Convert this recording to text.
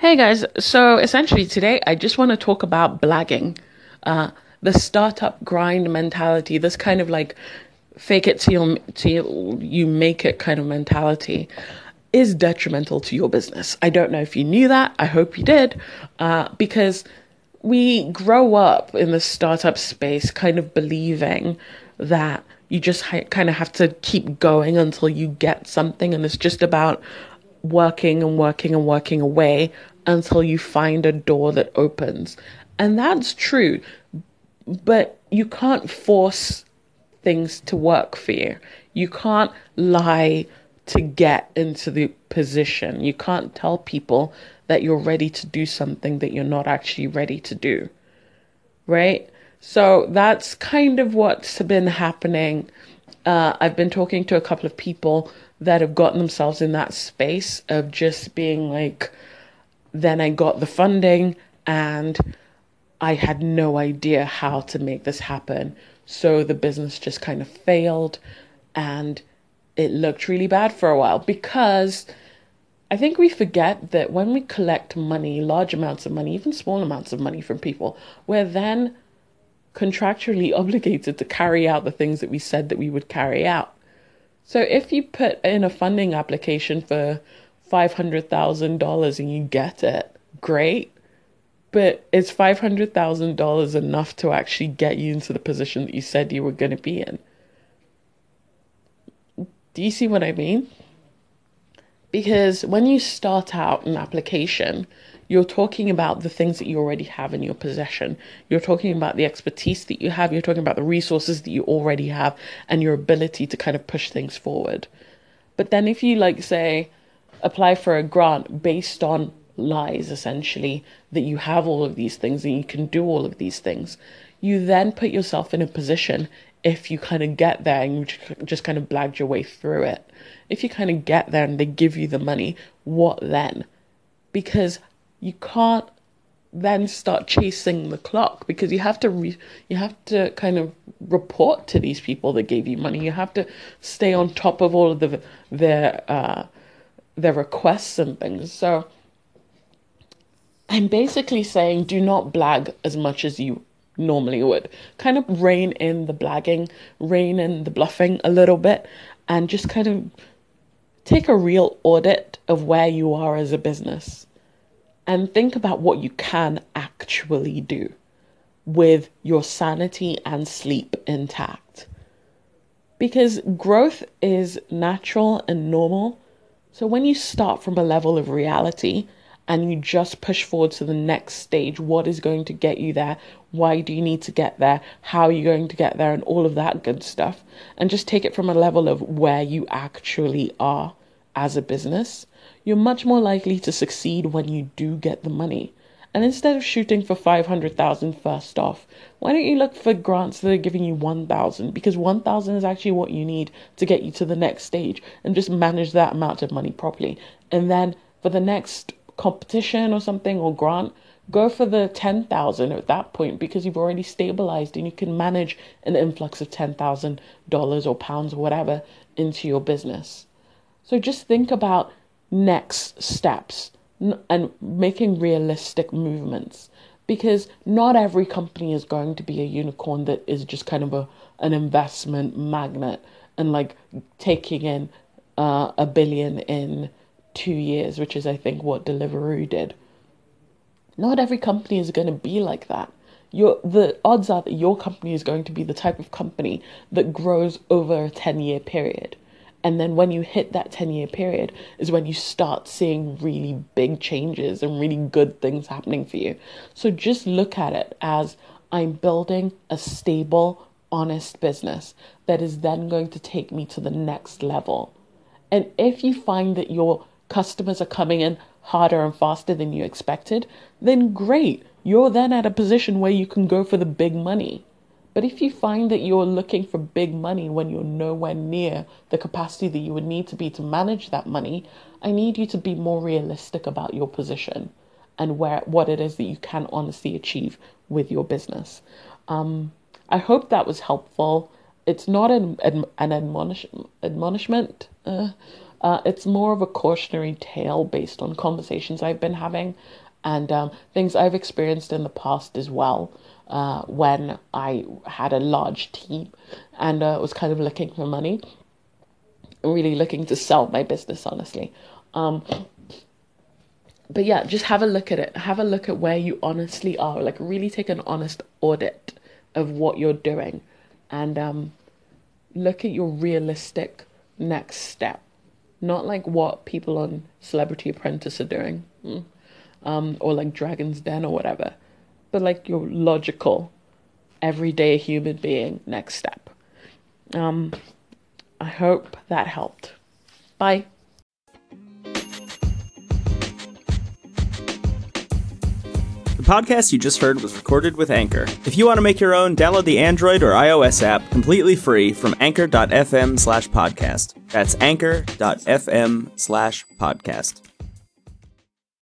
Hey guys, so essentially today I just want to talk about blagging, uh, the startup grind mentality, this kind of like fake it till you make it kind of mentality is detrimental to your business. I don't know if you knew that. I hope you did, because we grow up in the startup space kind of believing that you just kind of have to keep going until you get something, and it's just about working and working and working away until you find a door that opens. And that's true, but you can't force things to work for you. You can't lie to get into the position. You can't tell people that you're ready to do something that you're not actually ready to do, right? So that's kind of what's been happening. I've been talking to a couple of people that have gotten themselves in that space of just being like, then I got the funding and I had no idea how to make this happen. So the business just kind of failed and it looked really bad for a while because I think we forget that when we collect money, large amounts of money, even small amounts of money from people, we're then contractually obligated to carry out the things that we said that we would carry out. So if you put in a funding application for $500,000 and you get it, great. But is $500,000 enough to actually get you into the position that you said you were going to be in? Do you see what I mean? Because when you start out an application, you're talking about the things that you already have in your possession. You're talking about the expertise that you have. You're talking about the resources that you already have and your ability to kind of push things forward. But then if you like say apply for a grant based on lies essentially that you have all of these things and you can do all of these things, you then put yourself in a position if you kind of get there and you just kind of blagged your way through it. If you kind of get there and they give you the money, what then? Because you can't then start chasing the clock because you have to kind of report to these people that gave you money. You have to stay on top of all of their requests and things. So I'm basically saying do not blag as much as you normally would. Kind of rein in the blagging, rein in the bluffing a little bit, and just kind of take a real audit of where you are as a business and think about what you can actually do with your sanity and sleep intact. Because growth is natural and normal. So when you start from a level of reality and you just push forward to the next stage, what is going to get you there? Why do you need to get there? How are you going to get there? And all of that good stuff. And just take it from a level of where you actually are as a business. You're much more likely to succeed when you do get the money. And instead of shooting for 500,000 first off, why don't you look for grants that are giving you 1,000? Because 1,000 is actually what you need to get you to the next stage and just manage that amount of money properly. And then for the next competition or something or grant, go for the 10,000 at that point because you've already stabilized and you can manage an influx of $10,000 or pounds or whatever into your business. So just think about next steps and making realistic movements because not every company is going to be a unicorn that is just kind of an investment magnet and like taking in a billion in 2 years, which is I think what Deliveroo did. Not every company is going to be like that. The odds are that your company is going to be the type of company that grows over a 10-year period. And then when you hit that 10-year period is when you start seeing really big changes and really good things happening for you. So just look at it as I'm building a stable, honest business that is then going to take me to the next level. And if you find that your customers are coming in harder and faster than you expected, then great. You're then at a position where you can go for the big money. But if you find that you're looking for big money when you're nowhere near the capacity that you would need to be to manage that money, I need you to be more realistic about your position and what it is that you can honestly achieve with your business. I hope that was helpful. it's not an admonishment. It's more of a cautionary tale based on conversations I've been having and things I've experienced in the past as well. When I had a large team and was kind of looking for money, really looking to sell my business, honestly. But yeah, just have a look at it. Have a look at where you honestly are. Like, really take an honest audit of what you're doing and look at your realistic next step. Not like what people on Celebrity Apprentice are doing, or like Dragon's Den or whatever, but like your logical, everyday human being next step. I hope that helped. Bye. The podcast you just heard was recorded with Anchor. If you want to make your own, download the Android or iOS app completely free from anchor.fm/podcast. That's anchor.fm/podcast.